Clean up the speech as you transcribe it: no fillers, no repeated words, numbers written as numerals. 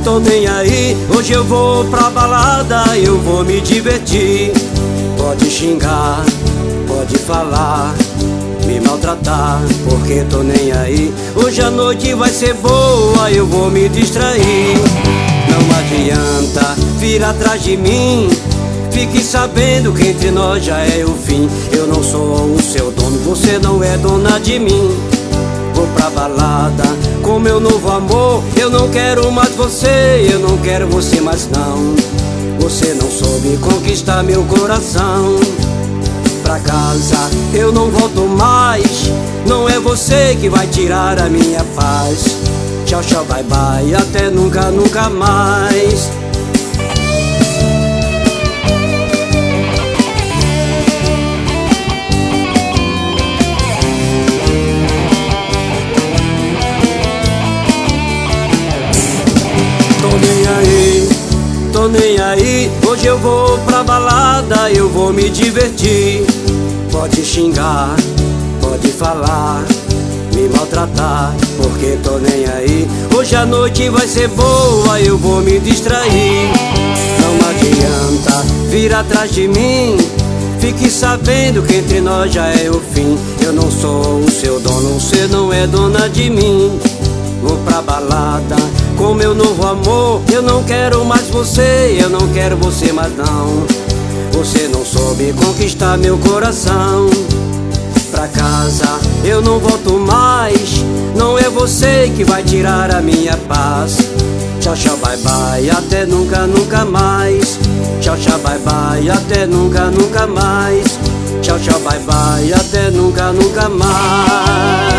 Tô nem aí, hoje eu vou pra balada, eu vou me divertir. Pode xingar, pode falar, me maltratar, porque tô nem aí. Hoje a noite vai ser boa, eu vou me distrair. Não adianta vir atrás de mim, fique sabendo que entre nós já é o fim. Eu não sou o seu dono, você não é dona de mim. Vou pra balada com meu novo amor, eu não quero mais você, eu não quero você mais não. Você não soube conquistar meu coração. Pra casa eu não volto mais, não é você que vai tirar a minha paz. Tchau, tchau, bye, bye, até nunca, nunca mais. Tô nem aí, hoje eu vou pra balada, eu vou me divertir. Pode xingar, pode falar, me maltratar, porque tô nem aí. Hoje a noite vai ser boa, eu vou me distrair. Não adianta vir atrás de mim, fique sabendo que entre nós já é o fim. Eu não sou o seu dono, você não é dona de mim. Vou pra balada com meu novo amor, eu não quero mais você, eu não quero você mais não. Você não soube conquistar meu coração. Pra casa eu não volto mais, não é você que vai tirar a minha paz. Tchau, tchau, bye, bye, até nunca, nunca mais. Tchau, tchau, bye, bye, até nunca, nunca mais. Tchau, tchau, bye, bye, até nunca, nunca mais.